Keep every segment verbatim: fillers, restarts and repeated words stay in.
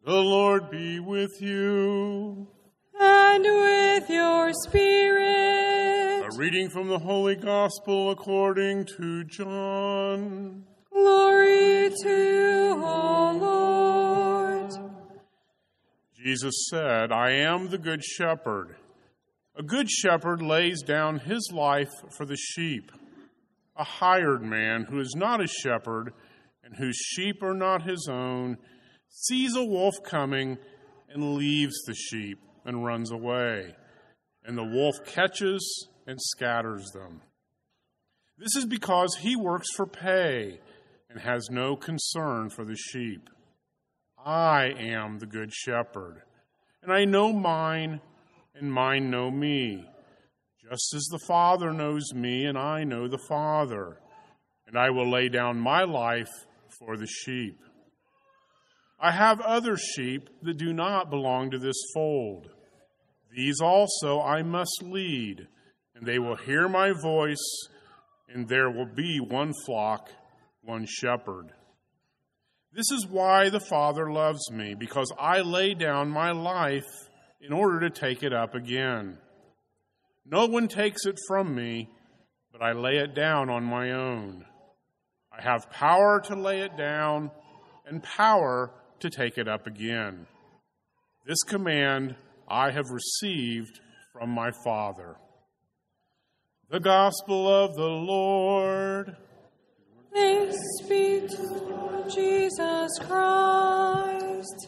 The Lord be with you. And with your spirit. A reading from the Holy Gospel according to John. Glory to you, O Lord. Jesus said, I am the good shepherd. A good shepherd lays down his life for the sheep. A hired man who is not a shepherd and whose sheep are not his own sees a wolf coming and leaves the sheep and runs away. And the wolf catches and scatters them. This is because he works for pay and has no concern for the sheep. I am the good shepherd, and I know mine, and mine know me, just as the Father knows me, and I know the Father, and I will lay down my life for the sheep. I have other sheep that do not belong to this fold. These also I must lead, and they will hear my voice, and there will be one flock, one shepherd. This is why the Father loves me, because I lay down my life in order to take it up again. No one takes it from me, but I lay it down on my own. I have power to lay it down and power to take it up again. This command I have received from my Father. The Gospel of the Lord. Thanks be to Lord Jesus Christ.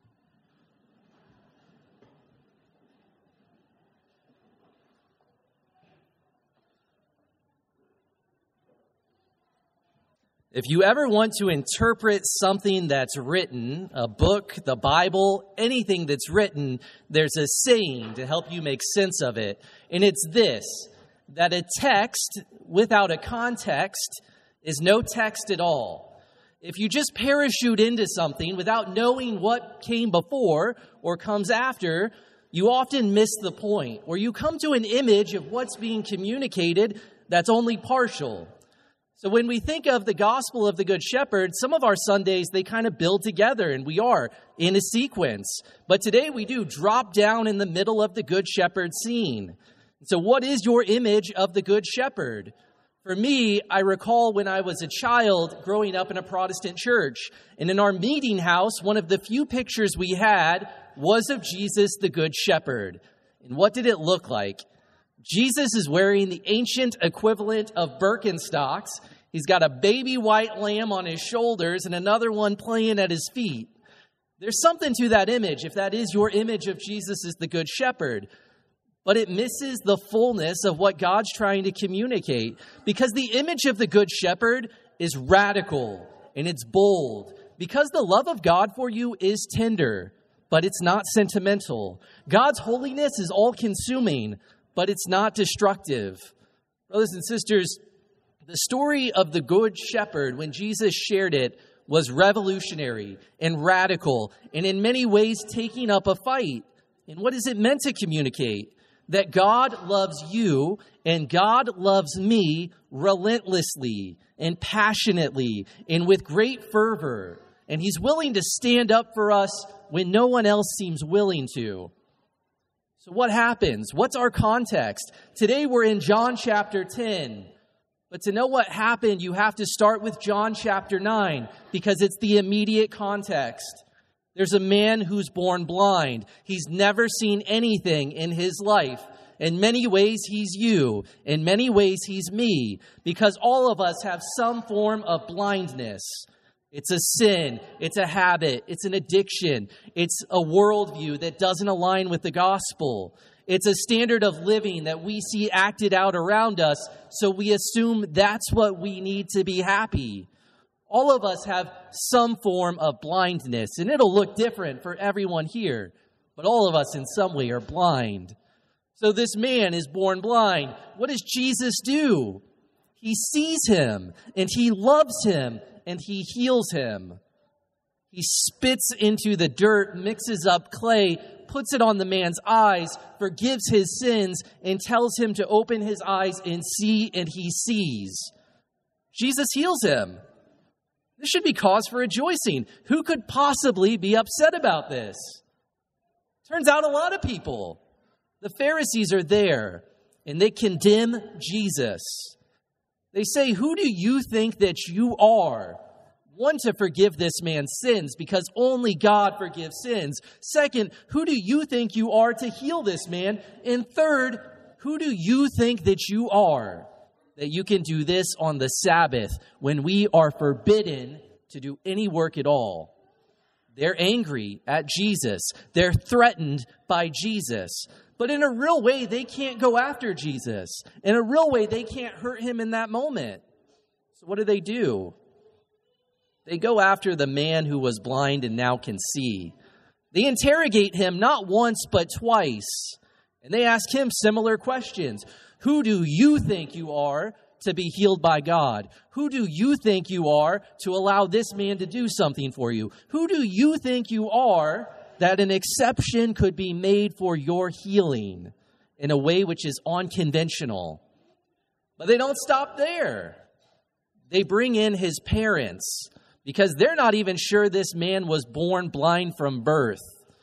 If you ever want to interpret something that's written, a book, the Bible, anything that's written, there's a saying to help you make sense of it. And it's this, that a text without a context is no text at all. If you just parachute into something without knowing what came before or comes after, you often miss the point, or you come to an image of what's being communicated that's only partial. So when we think of the gospel of the Good Shepherd, some of our Sundays, they kind of build together, and we are in a sequence. But today we do drop down in the middle of the Good Shepherd scene. So what is your image of the Good Shepherd? For me, I recall when I was a child growing up in a Protestant church, and in our meeting house, one of the few pictures we had was of Jesus, the Good Shepherd. And what did it look like? Jesus is wearing the ancient equivalent of Birkenstocks. He's got a baby white lamb on his shoulders and another one playing at his feet. There's something to that image, if that is your image of Jesus as the Good Shepherd. But it misses the fullness of what God's trying to communicate. Because the image of the Good Shepherd is radical and it's bold. Because the love of God for you is tender, but it's not sentimental. God's holiness is all-consuming, but it's not destructive. Brothers and sisters, the story of the Good Shepherd, when Jesus shared it, was revolutionary and radical, and in many ways taking up a fight. And what is it meant to communicate? That God loves you and God loves me relentlessly and passionately and with great fervor. And He's willing to stand up for us when no one else seems willing to. So what happens? What's our context? Today we're in John chapter ten. But to know what happened, you have to start with John chapter nine, because it's the immediate context. There's a man who's born blind. He's never seen anything in his life. In many ways, he's you. In many ways, he's me. Because all of us have some form of blindness. It's a sin. It's a habit. It's an addiction. It's a worldview that doesn't align with the gospel. It's a standard of living that we see acted out around us, so we assume that's what we need to be happy. All of us have some form of blindness, and it'll look different for everyone here, but all of us in some way are blind. So this man is born blind. What does Jesus do? He sees him, and he loves him, and he heals him. He spits into the dirt, mixes up clay, puts it on the man's eyes, forgives his sins, and tells him to open his eyes and see, and he sees. Jesus heals him. This should be cause for rejoicing. Who could possibly be upset about this? Turns out a lot of people. The Pharisees are there, and they condemn Jesus. They say, who do you think that you are? One, to forgive this man's sins, because only God forgives sins. Second, who do you think you are to heal this man? And third, who do you think that you are that you can do this on the Sabbath when we are forbidden to do any work at all? They're angry at Jesus. They're threatened by Jesus. But in a real way, they can't go after Jesus. In a real way, they can't hurt him in that moment. So what do they do? They go after the man who was blind and now can see. They interrogate him not once, but twice. And they ask him similar questions. Who do you think you are to be healed by God? Who do you think you are to allow this man to do something for you? Who do you think you are that an exception could be made for your healing in a way which is unconventional? But they don't stop there. They bring in his parents because they're not even sure this man was born blind from birth.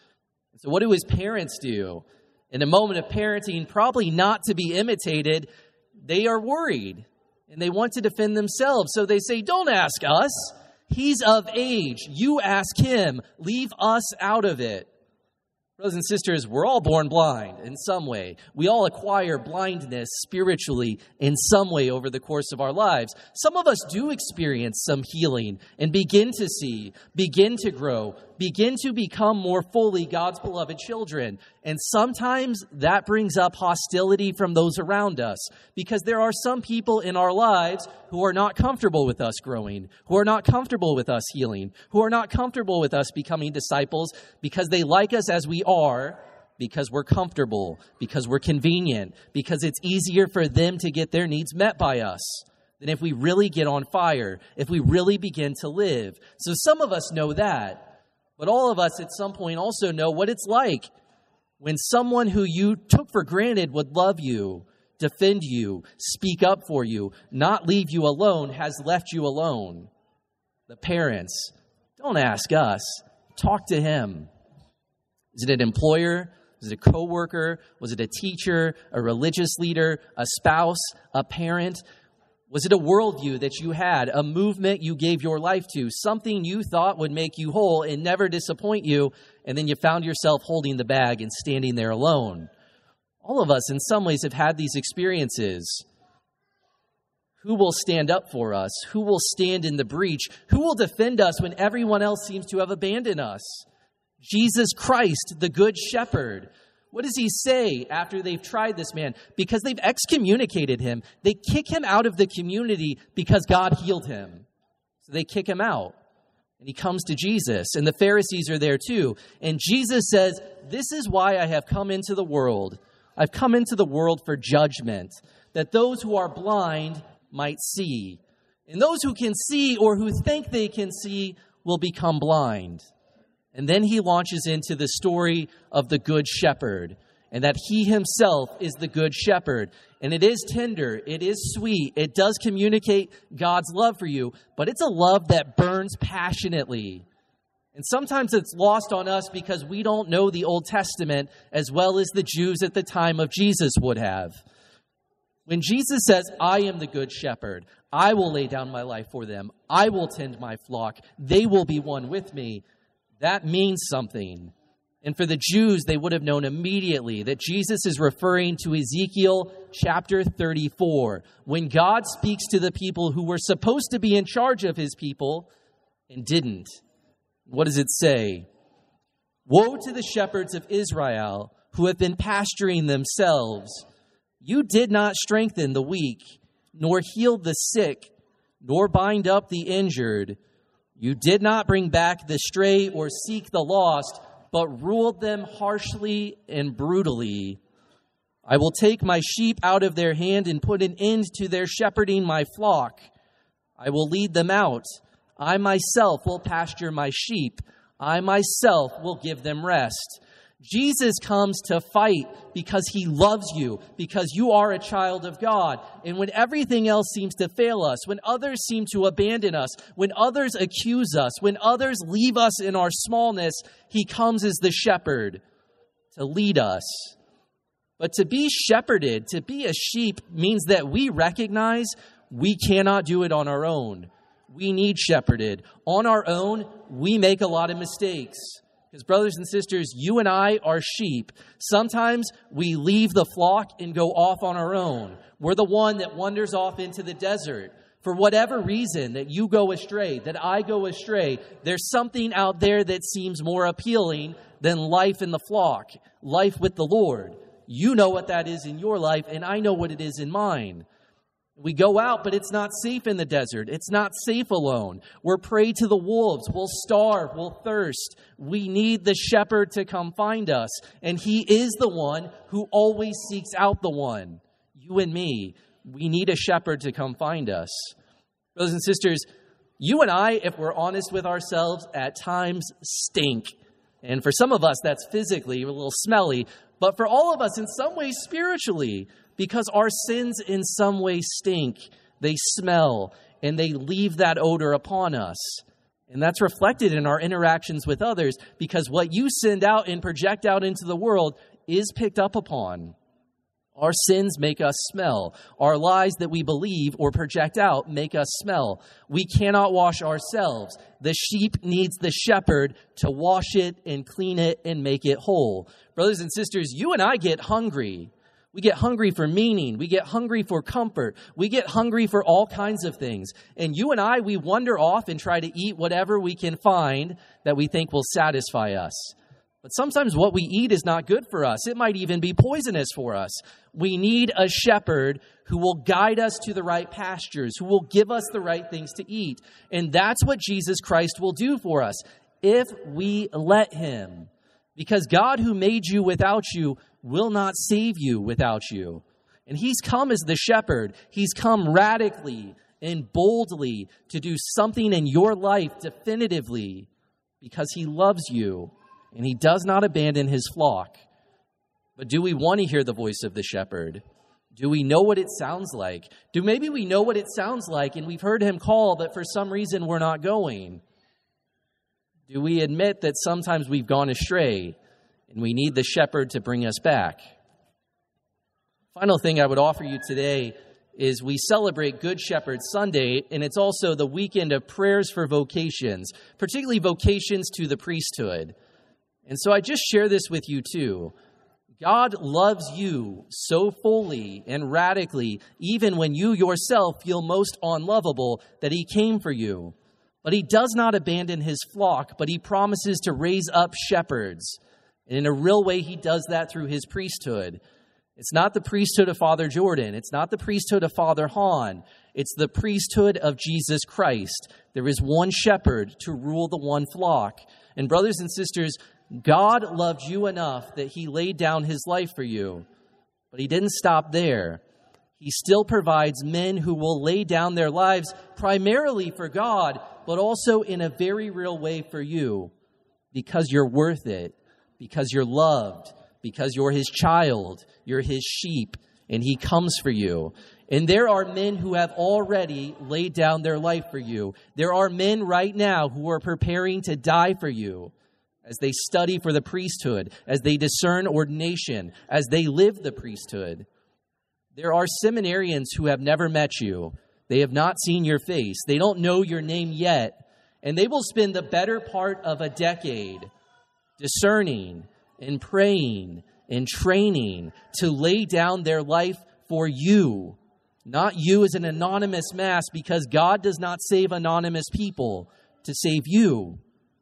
So what do his parents do? In a moment of parenting, probably not to be imitated, they are worried and they want to defend themselves. So they say, don't ask us. He's of age. You ask him. Leave us out of it. Brothers and sisters, we're all born blind in some way. We all acquire blindness spiritually in some way over the course of our lives. Some of us do experience some healing and begin to see, begin to grow, begin to become more fully God's beloved children. And sometimes that brings up hostility from those around us because there are some people in our lives who are not comfortable with us growing, who are not comfortable with us healing, who are not comfortable with us becoming disciples because they like us as we are, because we're comfortable, because we're convenient, because it's easier for them to get their needs met by us than if we really get on fire, if we really begin to live. So some of us know that, but all of us at some point also know what it's like when someone who you took for granted would love you, defend you, speak up for you, not leave you alone, has left you alone. The parents, don't ask us. Talk to him. Is it an employer? Was it a coworker? Was it a teacher, a religious leader, a spouse, a parent? Was it a worldview that you had, a movement you gave your life to, something you thought would make you whole and never disappoint you, and then you found yourself holding the bag and standing there alone? All of us in some ways have had these experiences. Who will stand up for us? Who will stand in the breach? Who will defend us when everyone else seems to have abandoned us? Jesus Christ, the Good Shepherd. What does he say after they've tried this man? Because they've excommunicated him. They kick him out of the community because God healed him. So they kick him out. And he comes to Jesus. And the Pharisees are there too. And Jesus says, this is why I have come into the world. I've come into the world for judgment, that those who are blind might see. And those who can see or who think they can see will become blind. And then he launches into the story of the Good Shepherd, and that he himself is the Good Shepherd. And it is tender, it is sweet, it does communicate God's love for you, but it's a love that burns passionately. And sometimes it's lost on us because we don't know the Old Testament as well as the Jews at the time of Jesus would have. When Jesus says, I am the Good Shepherd, I will lay down my life for them, I will tend my flock, they will be one with me, that means something. And for the Jews, they would have known immediately that Jesus is referring to Ezekiel chapter thirty-four, when God speaks to the people who were supposed to be in charge of his people and didn't. What does it say? Woe to the shepherds of Israel who have been pasturing themselves. You did not strengthen the weak, nor heal the sick, nor bind up the injured. You did not bring back the stray or seek the lost, but ruled them harshly and brutally. I will take my sheep out of their hand and put an end to their shepherding my flock. I will lead them out. I myself will pasture my sheep. I myself will give them rest. Jesus comes to fight because he loves you, because you are a child of God. And when everything else seems to fail us, when others seem to abandon us, when others accuse us, when others leave us in our smallness, he comes as the shepherd to lead us. But to be shepherded, to be a sheep, means that we recognize we cannot do it on our own. We need shepherded. On our own, we make a lot of mistakes. Because brothers and sisters, you and I are sheep. Sometimes we leave the flock and go off on our own. We're the one that wanders off into the desert. For whatever reason that you go astray, that I go astray, there's something out there that seems more appealing than life in the flock, life with the Lord. You know what that is in your life, and I know what it is in mine. We go out, but it's not safe in the desert. It's not safe alone. We're prey to the wolves. We'll starve. We'll thirst. We need the shepherd to come find us. And he is the one who always seeks out the one. You and me. We need a shepherd to come find us. Brothers and sisters, you and I, if we're honest with ourselves, at times stink. And for some of us, that's physically a little smelly. But for all of us, in some ways, spiritually, because our sins in some way stink, they smell, and they leave that odor upon us. And that's reflected in our interactions with others, because what you send out and project out into the world is picked up upon. Our sins make us smell. Our lies that we believe or project out make us smell. We cannot wash ourselves. The sheep needs the shepherd to wash it and clean it and make it whole. Brothers and sisters, you and I get hungry. We get hungry for meaning. We get hungry for comfort. We get hungry for all kinds of things. And you and I, we wander off and try to eat whatever we can find that we think will satisfy us. But sometimes what we eat is not good for us. It might even be poisonous for us. We need a shepherd who will guide us to the right pastures, who will give us the right things to eat. And that's what Jesus Christ will do for us if we let him. Because God, who made you without you, will not save you without you. And he's come as the shepherd. He's come radically and boldly to do something in your life definitively because he loves you and he does not abandon his flock. But do we want to hear the voice of the shepherd? Do we know what it sounds like? Do maybe we know what it sounds like and we've heard him call, but for some reason we're not going? Do we admit that sometimes we've gone astray and we need the shepherd to bring us back? Final thing I would offer you today is we celebrate Good Shepherd Sunday, and it's also the weekend of prayers for vocations, particularly vocations to the priesthood. And so I just share this with you too. God loves you so fully and radically, even when you yourself feel most unlovable, that he came for you. But he does not abandon his flock, but he promises to raise up shepherds. And in a real way, he does that through his priesthood. It's not the priesthood of Father Jordan. It's not the priesthood of Father Hahn. It's the priesthood of Jesus Christ. There is one shepherd to rule the one flock. And brothers and sisters, God loved you enough that he laid down his life for you. But he didn't stop there. He still provides men who will lay down their lives primarily for God, but also in a very real way for you, because you're worth it, because you're loved, because you're his child, you're his sheep, and he comes for you. And there are men who have already laid down their life for you. There are men right now who are preparing to die for you as they study for the priesthood, as they discern ordination, as they live the priesthood. There are seminarians who have never met you. They have not seen your face. They don't know your name yet. And they will spend the better part of a decade discerning and praying and training to lay down their life for you. Not you as an anonymous mass, because God does not save anonymous people, to save you.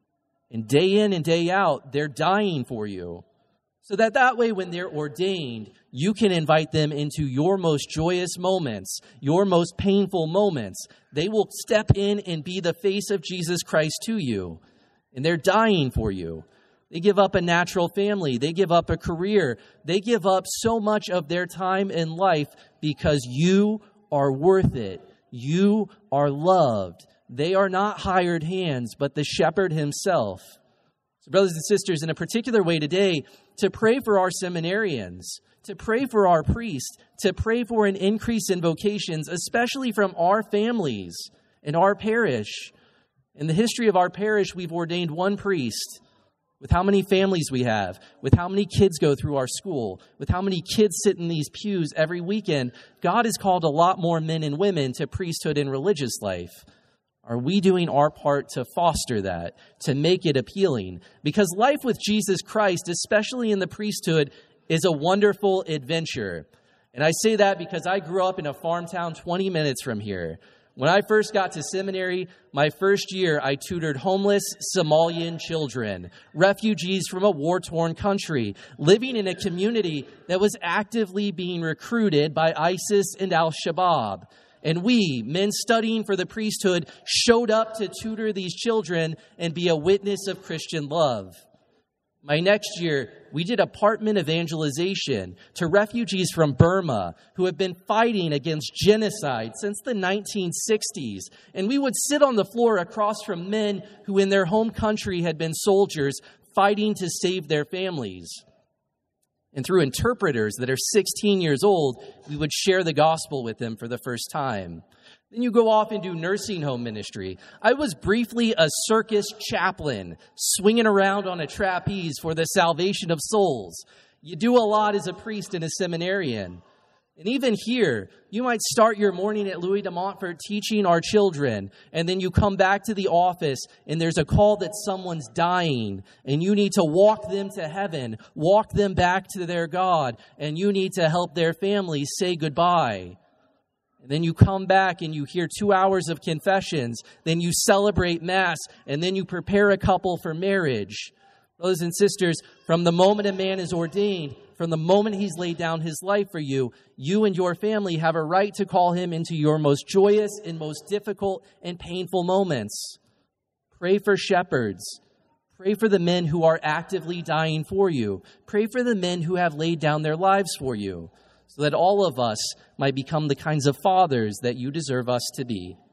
And day in and day out, they're dying for you. So that that way, when they're ordained, you can invite them into your most joyous moments, your most painful moments. They will step in and be the face of Jesus Christ to you. And they're dying for you. They give up a natural family. They give up a career. They give up so much of their time in life because you are worth it. You are loved. They are not hired hands, but the shepherd himself. So brothers and sisters, in a particular way today, to pray for our seminarians, to pray for our priests, to pray for an increase in vocations, especially from our families in our parish. In the history of our parish, we've ordained one priest. With how many families we have, with how many kids go through our school, with how many kids sit in these pews every weekend, God has called a lot more men and women to priesthood and religious life. Are we doing our part to foster that, to make it appealing? Because life with Jesus Christ, especially in the priesthood, is a wonderful adventure. And I say that because I grew up in a farm town twenty minutes from here. When I first got to seminary, my first year, I tutored homeless Somalian children, refugees from a war-torn country, living in a community that was actively being recruited by ISIS and Al-Shabaab. And we, men studying for the priesthood, showed up to tutor these children and be a witness of Christian love. My next year, we did apartment evangelization to refugees from Burma who have been fighting against genocide since the nineteen sixties. And we would sit on the floor across from men who in their home country had been soldiers fighting to save their families. And through interpreters that are sixteen years old, we would share the gospel with them for the first time. Then you go off and do nursing home ministry. I was briefly a circus chaplain, swinging around on a trapeze for the salvation of souls. You do a lot as a priest and a seminarian. And even here, you might start your morning at Louis de Montfort teaching our children, and then you come back to the office, and there's a call that someone's dying, and you need to walk them to heaven, walk them back to their God, and you need to help their families say goodbye. And then you come back and you hear two hours of confessions. Then you celebrate Mass. And then you prepare a couple for marriage. Brothers and sisters, from the moment a man is ordained, from the moment he's laid down his life for you, you and your family have a right to call him into your most joyous and most difficult and painful moments. Pray for shepherds. Pray for the men who are actively dying for you. Pray for the men who have laid down their lives for you, so that all of us might become the kinds of fathers that you deserve us to be.